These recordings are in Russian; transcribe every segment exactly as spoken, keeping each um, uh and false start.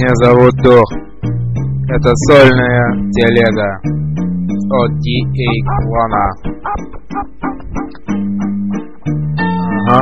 Меня зовут Дух. Это сольная телега от ди эй Клана. Ага.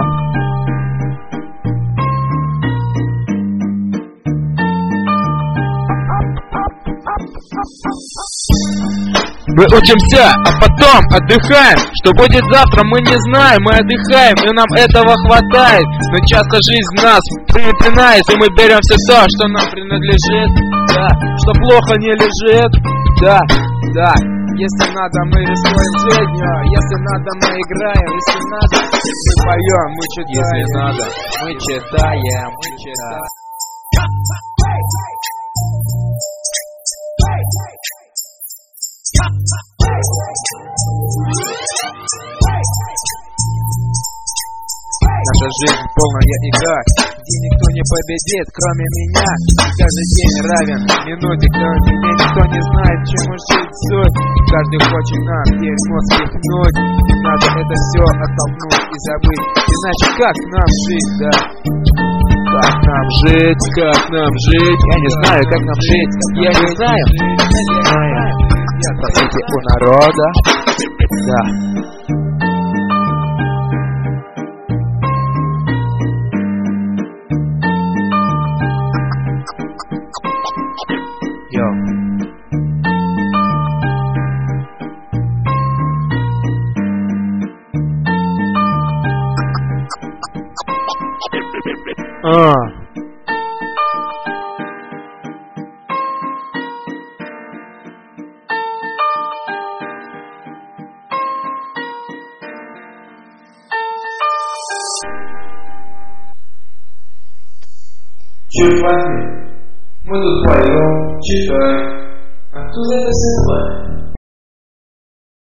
Мы учимся, а потом отдыхаем. Что будет завтра, мы не знаем. Мы отдыхаем, и нам этого хватает. Но часто жизнь нас припинает, и мы берем все то, что нам принадлежит. Да, что плохо не лежит. Да, да. Если надо, мы рискуем жизнью. Если надо, мы играем. Если надо, мы поем, мы читаем. Если надо, мы читаем. Мы читаем. Наша жизнь полная игра, где никто не победит, кроме меня. Каждый день равен минуте, кроме меня никто не знает, чему жить суть. Каждый хочет нам дерьмо спихнуть. Надо это все оттолкнуть и забыть. Иначе как нам жить, да? Как нам жить, как нам жить? Я не знаю, как нам жить. Я не знаю, я не знаю. Спросите у народа. Да. Йо. А. Черт возьми, мы тут поем, читаем, а кто за это снимает?